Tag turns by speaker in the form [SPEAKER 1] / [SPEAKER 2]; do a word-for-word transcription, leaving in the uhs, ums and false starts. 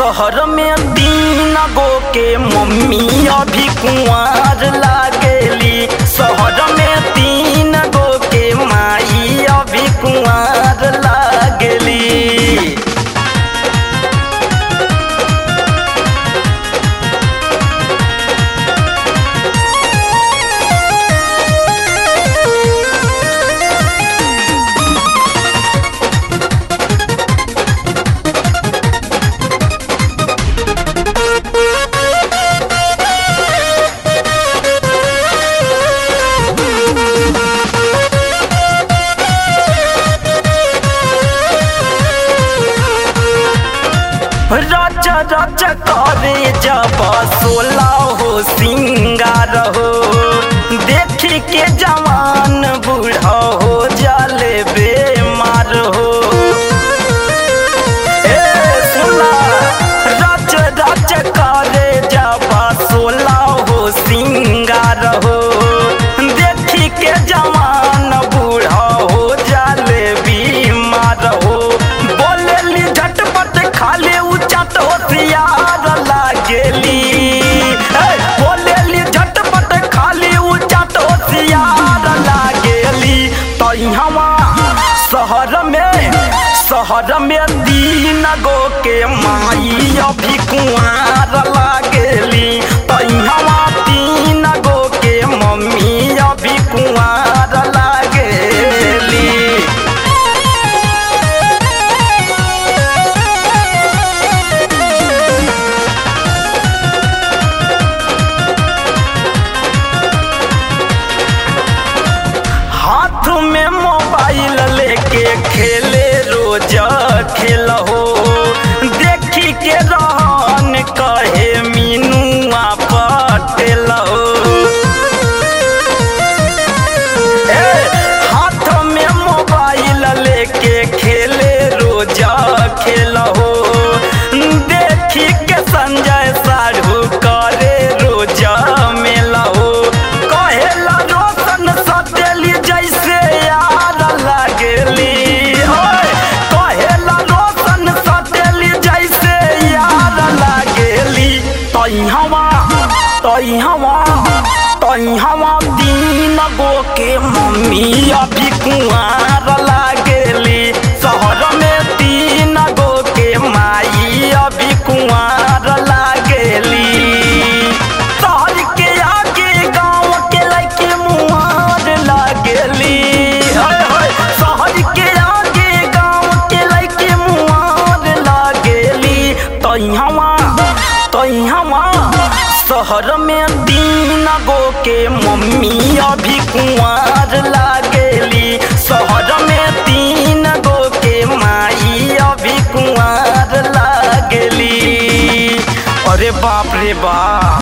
[SPEAKER 1] शहर में तीन गो के मम्मी अभी कुंवार लागेली। शहर में तीन गो के माई अभी कुंवार लागेली। राजा राजा करे जब सोला हो सिंगार हो, देखी के जवान बूढ़ा हो जाले बेमार हो। ए सोला राजा राजा करे जब सोला हो सिंगार हो, देखी के जवान बूढ़ा हो जाले बीमार हो। बोलेली झटपट खाली होशियार लागेली। बोलेली झटपट खाली उचट होशियार लागेली। तइहवा शहर में शहर में तीन गो के माई अभी कुंवार लागेली। तइहवा तीन गो के मम्मी अभी कुंवार लागेली। हाथ में मोबाइल लेके खेले रोज खेल हो, देखी के रहन कहे मीनुआ पटेल हो। ए हाथ में मोबाइल लेके खेले रोज खेल हो, देखी के संजय साढ़ू करे रोज मेल हो। कहेला रोशन सटेली जैसे यार लागेली। कहेला रोशन सटेली जैसे यार लागेली। तइहवा तइहवा तइहवा तीन गो के मम्मी अभी कुंवार लागेली। शहर में तीन गो के माई अभी कुंवार लागेली। शहर के आगे गाँव के लइके मुहार लागेली। शहर के आगे गाँव के लइके मुहार लागेली। तइहवा तइहवा शहर में तीन गो के मम्मी अभी कुंवार लागेली। शहर में तीन गो के माई अभी कुंवार लागेली। अरे बाप रे बाप।